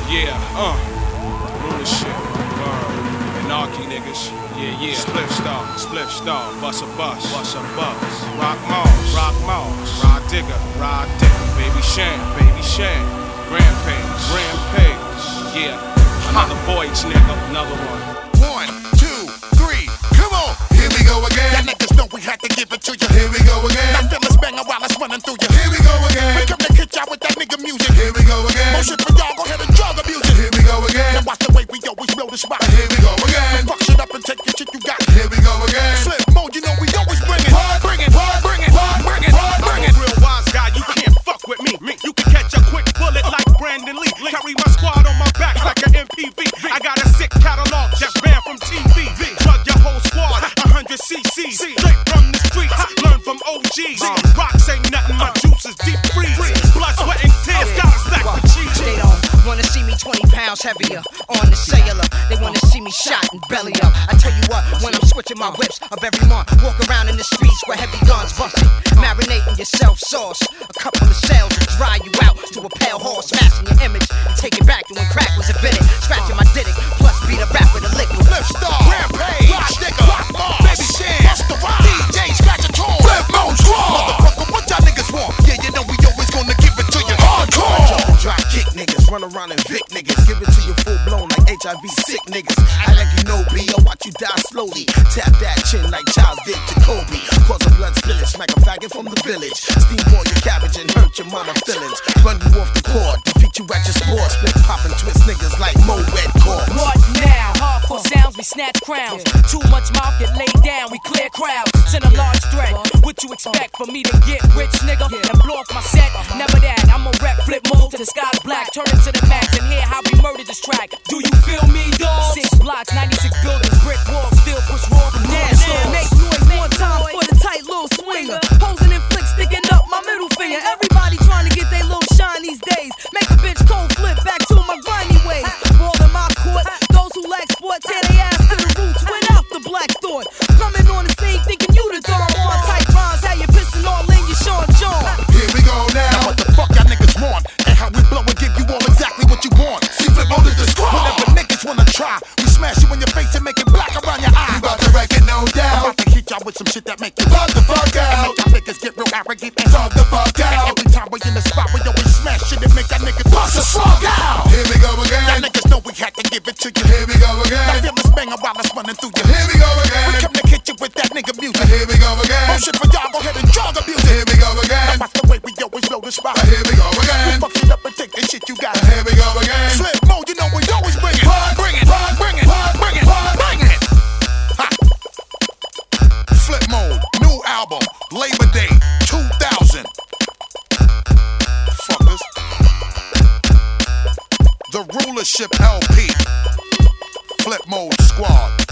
Yeah, rulership, anarchy niggas. Yeah. Spliff star, bust a bus, rock Mars, ride digger, baby Shan, rampage, yeah. Another voyage, nigga, another one. 1, 2, 3, come on. Here we go again. Y'all niggas know we had to give it to you. Here we go again. Now feel us banging while it's running through you. Here we go again. We come to hit y'all with that nigga music. Here we go again. Motion for y'all, go ahead and drug abuse it. Here we go again. Now watch the way we always blow the spot. Here we go again. Fuck shit up and take your shit you got. Here we go again. Flip mode, you know we always bring it. Bring it. I'm a real wise guy, you can't fuck with me. You can catch a quick bullet like Brandon Lee. Carry my squad on my back like an MPV. I got a sick catalog that's banned from TV. Drug your whole squad, 100 cc's. Straight from the streets, learn from OGs. Rocks ain't nothing, my juice is deep freeze. Blood, sweat, and tears, got a stack of cheese. They don't wanna see me 20 pounds heavier on the cellular. They wanna see me shot and belly up. I tell you what, when I'm switching my whips of every month, walk around in the streets where heavy guns busting, marinating yourself sauce. A couple of shells to dry you out to a pale horse, smashing your image and take it back to when crack was invented. Scratching my diddick, plus beat a rap with a liquid. Flip star, rampage, rock digger, rock Mars, baby Shan, bust the rock, DJ scratch a tune, flip mode squad. Motherfucker, what y'all niggas want? Yeah, you know we always gonna give it to you hardcore. Drop kick niggas, run around and Vic niggas, give it to you full blown like HIV sick niggas. Act like you know B, I'll watch you die slowly. Tap that chin like Charles did to Kobe. Cause a blood spillage, smack a faggot from the village. Steamboil your cabbage and hurt your mama feelings. Run you off the court, defeat you at your sport. Split pop and twist niggas like Mo Red Core. What now? Hardcore sounds, we snatch crowns. Too much mouth, get laid down, we clear crowds. Send a large threat. What you expect for me to get rich, nigga? And blow off my set? Never that, I'ma rap flip mode till the sky's black. Turn it to the max and hear how we murdered this track. Do you feel me, dog? 6 blocks, 96 buildings, brick walls, still push raw from dance floors. Make noise one time for the tight little swinger. Posing in flicks, sticking up my middle finger. Everybody trying to get their little shine these days. Make a bitch cold flip back to my grimy ways. Ball in my court, those who lack sport tear their ass to the roots without the black thought. Coming on the scene thinking you the dog. On tight rhymes, how you pissing all in your Sean John. Here we go now. What the fuck y'all niggas want? And how we blow and give you all exactly what you want. See, flip mode is the squad. Whatever niggas wanna try, we smash you in your face and make it black around your eye. We about to wreck it, no doubt. I'm about to hit y'all with some shit that make you bug the fuck out. And make y'all niggas get real arrogant and talk the fuck out. And every time we in the spot, we always smash shit and make y'all niggas bust a slug out. Here we go again. Y'all niggas know we had to give it to you. Here we go again. Now feel us banging while it's running through you. Here we go again. We come to hit you with that nigga music. Here we go again. Motion for y'all, go ahead and drug abuse it. Here we go again. Now watch the way we always blow the spot. Here we go again. We fuck it up and take the shit you got. Here we go again. Flip mode, you know we always bring it. Bring it. Ha. Flip mode, new album, Labor Day 2000. Fuckers. The Rulership LP. Flip mode squad.